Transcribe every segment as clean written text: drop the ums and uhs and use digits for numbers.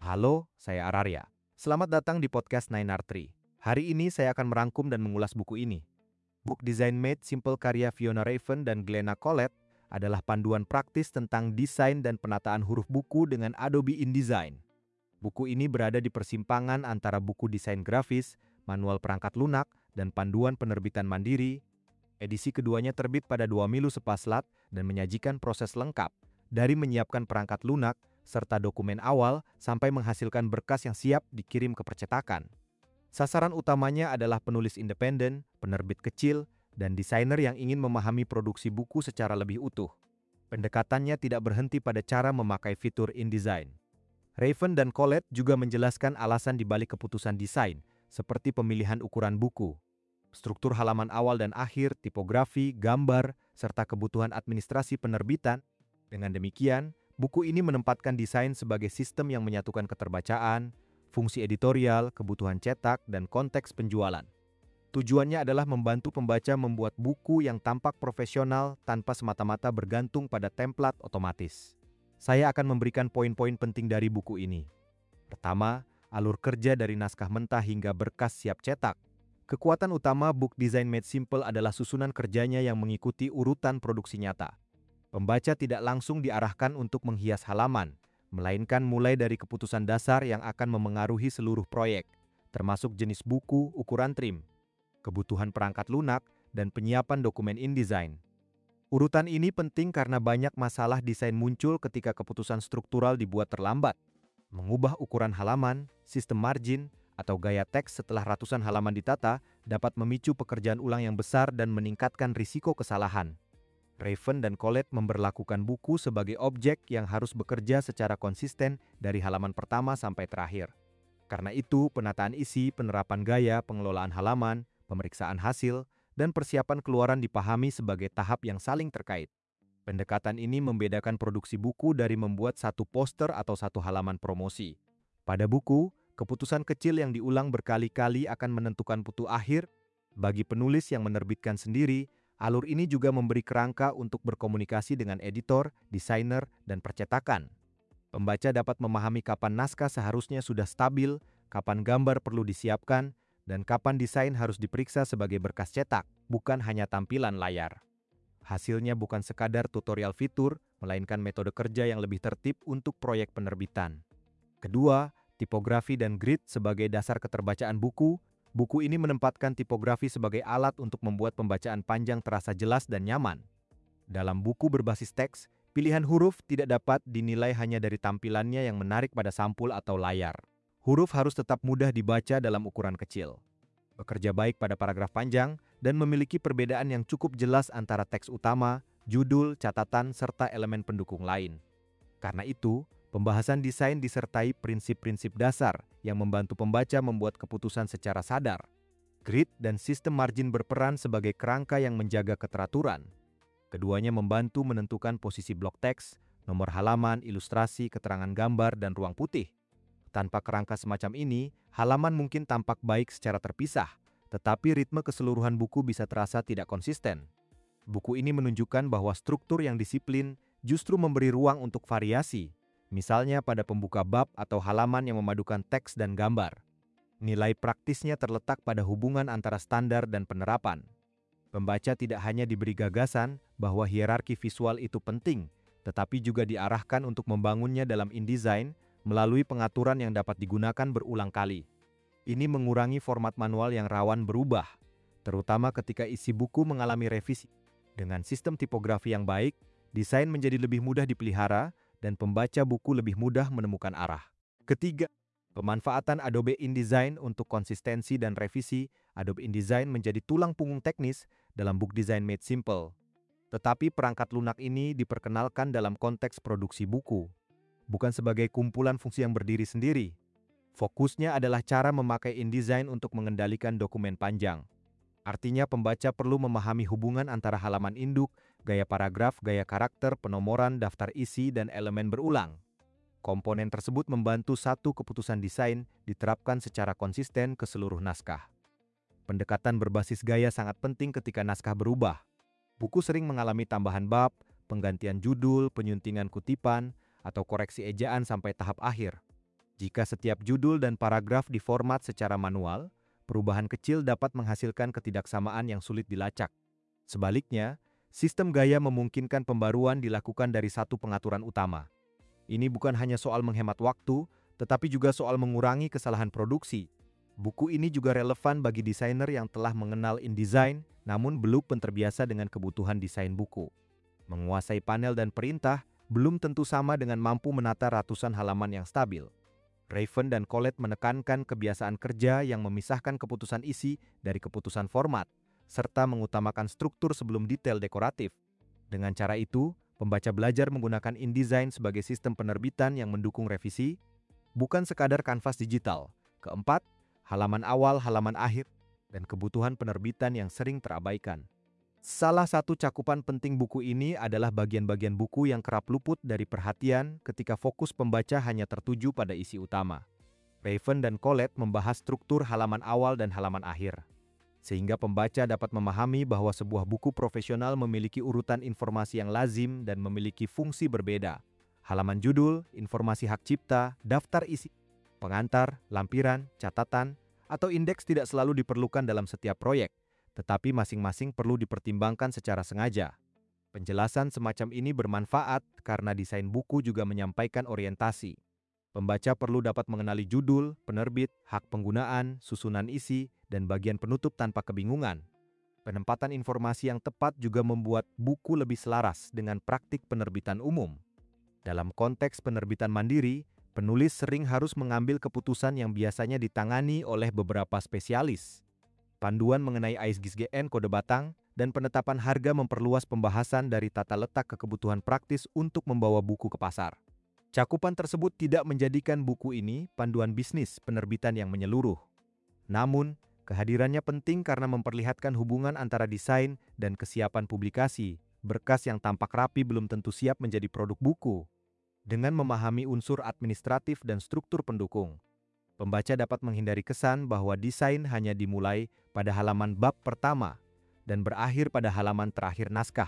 Halo, saya Ararya. Selamat datang di podcast Nine Art Tree. Hari ini saya akan merangkum dan mengulas buku ini. Book Design Made Simple karya Fiona Raven dan Glenna Collett adalah panduan praktis tentang desain dan penataan huruf buku dengan Adobe InDesign. Buku ini berada di persimpangan antara buku desain grafis, manual perangkat lunak, dan panduan penerbitan mandiri. Edisi keduanya terbit pada 2 Milu Sepaslat dan menyajikan proses lengkap, dari menyiapkan perangkat lunak, serta dokumen awal sampai menghasilkan berkas yang siap dikirim ke percetakan. Sasaran utamanya adalah penulis independen, penerbit kecil, dan desainer yang ingin memahami produksi buku secara lebih utuh. Pendekatannya tidak berhenti pada cara memakai fitur InDesign. Raven dan Collett juga menjelaskan alasan di balik keputusan desain, seperti pemilihan ukuran buku, struktur halaman awal dan akhir, tipografi, gambar, serta kebutuhan administrasi penerbitan. Dengan demikian, buku ini menempatkan desain sebagai sistem yang menyatukan keterbacaan, fungsi editorial, kebutuhan cetak, dan konteks penjualan. Tujuannya adalah membantu pembaca membuat buku yang tampak profesional tanpa semata-mata bergantung pada template otomatis. Saya akan memberikan poin-poin penting dari buku ini. Pertama, alur kerja dari naskah mentah hingga berkas siap cetak. Kekuatan utama Book Design Made Simple adalah susunan kerjanya yang mengikuti urutan produksi nyata. Pembaca tidak langsung diarahkan untuk menghias halaman, melainkan mulai dari keputusan dasar yang akan memengaruhi seluruh proyek, termasuk jenis buku, ukuran trim, kebutuhan perangkat lunak, dan penyiapan dokumen InDesign. Urutan ini penting karena banyak masalah desain muncul ketika keputusan struktural dibuat terlambat. Mengubah ukuran halaman, sistem margin, atau gaya teks setelah ratusan halaman ditata dapat memicu pekerjaan ulang yang besar dan meningkatkan risiko kesalahan. Raven dan Collett memberlakukan buku sebagai objek yang harus bekerja secara konsisten dari halaman pertama sampai terakhir. Karena itu, penataan isi, penerapan gaya, pengelolaan halaman, pemeriksaan hasil, dan persiapan keluaran dipahami sebagai tahap yang saling terkait. Pendekatan ini membedakan produksi buku dari membuat satu poster atau satu halaman promosi. Pada buku, keputusan kecil yang diulang berkali-kali akan menentukan putu akhir. Bagi penulis yang menerbitkan sendiri, alur ini juga memberi kerangka untuk berkomunikasi dengan editor, desainer, dan percetakan. Pembaca dapat memahami kapan naskah seharusnya sudah stabil, kapan gambar perlu disiapkan, dan kapan desain harus diperiksa sebagai berkas cetak, bukan hanya tampilan layar. Hasilnya bukan sekadar tutorial fitur, melainkan metode kerja yang lebih tertib untuk proyek penerbitan. Kedua, tipografi dan grid sebagai dasar keterbacaan buku. Buku ini menempatkan tipografi sebagai alat untuk membuat pembacaan panjang terasa jelas dan nyaman. Dalam buku berbasis teks, pilihan huruf tidak dapat dinilai hanya dari tampilannya yang menarik pada sampul atau layar. Huruf harus tetap mudah dibaca dalam ukuran kecil, bekerja baik pada paragraf panjang, dan memiliki perbedaan yang cukup jelas antara teks utama, judul, catatan, serta elemen pendukung lain. Karena itu, pembahasan desain disertai prinsip-prinsip dasar yang membantu pembaca membuat keputusan secara sadar. Grid dan sistem margin berperan sebagai kerangka yang menjaga keteraturan. Keduanya membantu menentukan posisi blok teks, nomor halaman, ilustrasi, keterangan gambar, dan ruang putih. Tanpa kerangka semacam ini, halaman mungkin tampak baik secara terpisah, tetapi ritme keseluruhan buku bisa terasa tidak konsisten. Buku ini menunjukkan bahwa struktur yang disiplin justru memberi ruang untuk variasi, misalnya pada pembuka bab atau halaman yang memadukan teks dan gambar. Nilai praktisnya terletak pada hubungan antara standar dan penerapan. Pembaca tidak hanya diberi gagasan bahwa hierarki visual itu penting, tetapi juga diarahkan untuk membangunnya dalam InDesign melalui pengaturan yang dapat digunakan berulang kali. Ini mengurangi format manual yang rawan berubah, terutama ketika isi buku mengalami revisi. Dengan sistem tipografi yang baik, desain menjadi lebih mudah dipelihara dan pembaca buku lebih mudah menemukan arah. Ketiga, pemanfaatan Adobe InDesign untuk konsistensi dan revisi. Adobe InDesign menjadi tulang punggung teknis dalam Book Design Made Simple. Tetapi perangkat lunak ini diperkenalkan dalam konteks produksi buku, bukan sebagai kumpulan fungsi yang berdiri sendiri. Fokusnya adalah cara memakai InDesign untuk mengendalikan dokumen panjang. Artinya pembaca perlu memahami hubungan antara halaman induk, gaya paragraf, gaya karakter, penomoran, daftar isi, dan elemen berulang. Komponen tersebut membantu satu keputusan desain diterapkan secara konsisten ke seluruh naskah. Pendekatan berbasis gaya sangat penting ketika naskah berubah. Buku sering mengalami tambahan bab, penggantian judul, penyuntingan kutipan, atau koreksi ejaan sampai tahap akhir. Jika setiap judul dan paragraf diformat secara manual, perubahan kecil dapat menghasilkan ketidaksamaan yang sulit dilacak. Sebaliknya, sistem gaya memungkinkan pembaruan dilakukan dari satu pengaturan utama. Ini bukan hanya soal menghemat waktu, tetapi juga soal mengurangi kesalahan produksi. Buku ini juga relevan bagi desainer yang telah mengenal InDesign, namun belum terbiasa dengan kebutuhan desain buku. Menguasai panel dan perintah belum tentu sama dengan mampu menata ratusan halaman yang stabil. Raven dan Colette menekankan kebiasaan kerja yang memisahkan keputusan isi dari keputusan format, serta mengutamakan struktur sebelum detail dekoratif. Dengan cara itu, pembaca belajar menggunakan InDesign sebagai sistem penerbitan yang mendukung revisi, bukan sekadar kanvas digital. Keempat, halaman awal, halaman akhir, dan kebutuhan penerbitan yang sering terabaikan. Salah satu cakupan penting buku ini adalah bagian-bagian buku yang kerap luput dari perhatian ketika fokus pembaca hanya tertuju pada isi utama. Raven dan Colette membahas struktur halaman awal dan halaman akhir, sehingga pembaca dapat memahami bahwa sebuah buku profesional memiliki urutan informasi yang lazim dan memiliki fungsi berbeda. Halaman judul, informasi hak cipta, daftar isi, pengantar, lampiran, catatan, atau indeks tidak selalu diperlukan dalam setiap proyek, tetapi masing-masing perlu dipertimbangkan secara sengaja. Penjelasan semacam ini bermanfaat karena desain buku juga menyampaikan orientasi. Pembaca perlu dapat mengenali judul, penerbit, hak penggunaan, susunan isi, dan bagian penutup tanpa kebingungan. Penempatan informasi yang tepat juga membuat buku lebih selaras dengan praktik penerbitan umum. Dalam konteks penerbitan mandiri, penulis sering harus mengambil keputusan yang biasanya ditangani oleh beberapa spesialis. Panduan mengenai ISBN kode batang dan penetapan harga memperluas pembahasan dari tata letak ke kebutuhan praktis untuk membawa buku ke pasar. Cakupan tersebut tidak menjadikan buku ini panduan bisnis penerbitan yang menyeluruh. Namun, kehadirannya penting karena memperlihatkan hubungan antara desain dan kesiapan publikasi. Berkas yang tampak rapi belum tentu siap menjadi produk buku. Dengan memahami unsur administratif dan struktur pendukung, pembaca dapat menghindari kesan bahwa desain hanya dimulai pada halaman bab pertama dan berakhir pada halaman terakhir naskah.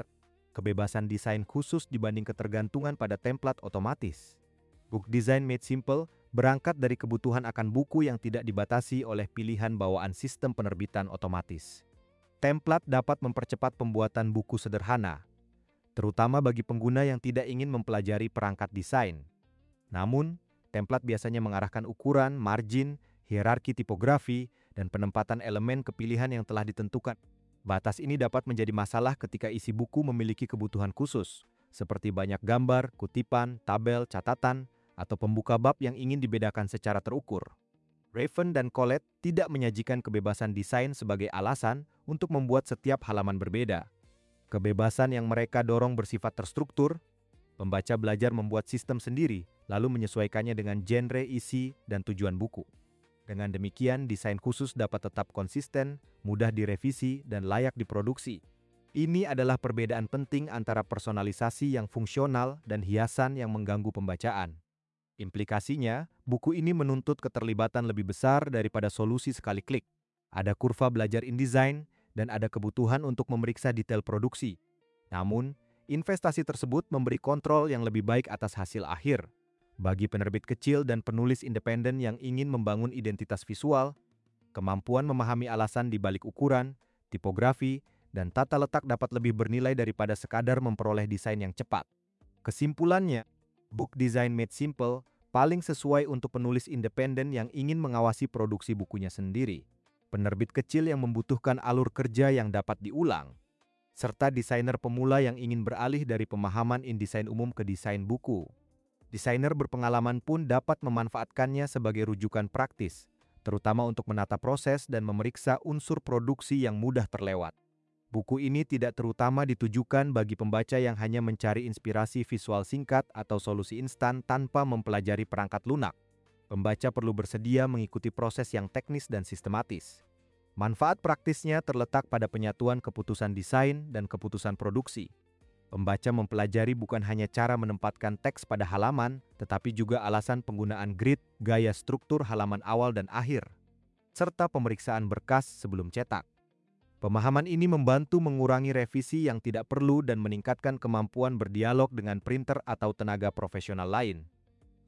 Kebebasan desain khusus dibanding ketergantungan pada template otomatis. Book Design Made Simple berangkat dari kebutuhan akan buku yang tidak dibatasi oleh pilihan bawaan sistem penerbitan otomatis. Template dapat mempercepat pembuatan buku sederhana, terutama bagi pengguna yang tidak ingin mempelajari perangkat desain. Namun, template biasanya mengarahkan ukuran, margin, hierarki tipografi, dan penempatan elemen ke pilihan yang telah ditentukan. Batas ini dapat menjadi masalah ketika isi buku memiliki kebutuhan khusus, seperti banyak gambar, kutipan, tabel, catatan, atau pembuka bab yang ingin dibedakan secara terukur. Raven dan Colette tidak menyajikan kebebasan desain sebagai alasan untuk membuat setiap halaman berbeda. Kebebasan yang mereka dorong bersifat terstruktur. Pembaca belajar membuat sistem sendiri, lalu menyesuaikannya dengan genre isi dan tujuan buku. Dengan demikian, desain khusus dapat tetap konsisten, mudah direvisi, dan layak diproduksi. Ini adalah perbedaan penting antara personalisasi yang fungsional dan hiasan yang mengganggu pembacaan. Implikasinya, buku ini menuntut keterlibatan lebih besar daripada solusi sekali klik. Ada kurva belajar InDesign, dan ada kebutuhan untuk memeriksa detail produksi. Namun, investasi tersebut memberi kontrol yang lebih baik atas hasil akhir. Bagi penerbit kecil dan penulis independen yang ingin membangun identitas visual, kemampuan memahami alasan di balik ukuran, tipografi, dan tata letak dapat lebih bernilai daripada sekadar memperoleh desain yang cepat. Kesimpulannya, Book Design Made Simple paling sesuai untuk penulis independen yang ingin mengawasi produksi bukunya sendiri, penerbit kecil yang membutuhkan alur kerja yang dapat diulang, serta desainer pemula yang ingin beralih dari pemahaman InDesign umum ke desain buku. Desainer berpengalaman pun dapat memanfaatkannya sebagai rujukan praktis, terutama untuk menata proses dan memeriksa unsur produksi yang mudah terlewat. Buku ini tidak terutama ditujukan bagi pembaca yang hanya mencari inspirasi visual singkat atau solusi instan tanpa mempelajari perangkat lunak. Pembaca perlu bersedia mengikuti proses yang teknis dan sistematis. Manfaat praktisnya terletak pada penyatuan keputusan desain dan keputusan produksi. Pembaca mempelajari bukan hanya cara menempatkan teks pada halaman, tetapi juga alasan penggunaan grid, gaya struktur halaman awal dan akhir, serta pemeriksaan berkas sebelum cetak. Pemahaman ini membantu mengurangi revisi yang tidak perlu dan meningkatkan kemampuan berdialog dengan printer atau tenaga profesional lain.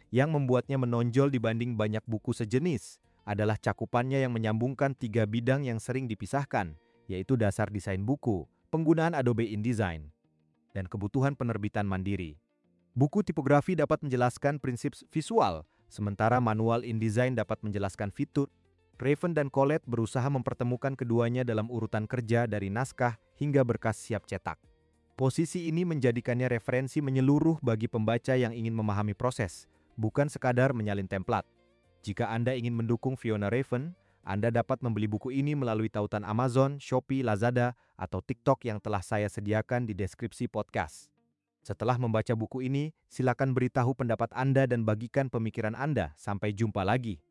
Yang membuatnya menonjol dibanding banyak buku sejenis adalah cakupannya yang menyambungkan 3 bidang yang sering dipisahkan, yaitu dasar desain buku, penggunaan Adobe InDesign, dan kebutuhan penerbitan mandiri. Buku tipografi dapat menjelaskan prinsip visual, sementara manual InDesign dapat menjelaskan fitur. Raven dan Colette berusaha mempertemukan keduanya dalam urutan kerja dari naskah hingga berkas siap cetak. Posisi ini menjadikannya referensi menyeluruh bagi pembaca yang ingin memahami proses, bukan sekadar menyalin template. Jika Anda ingin mendukung Fiona Raven, Anda dapat membeli buku ini melalui tautan Amazon, Shopee, Lazada, atau TikTok yang telah saya sediakan di deskripsi podcast. Setelah membaca buku ini, silakan beritahu pendapat Anda dan bagikan pemikiran Anda. Sampai jumpa lagi.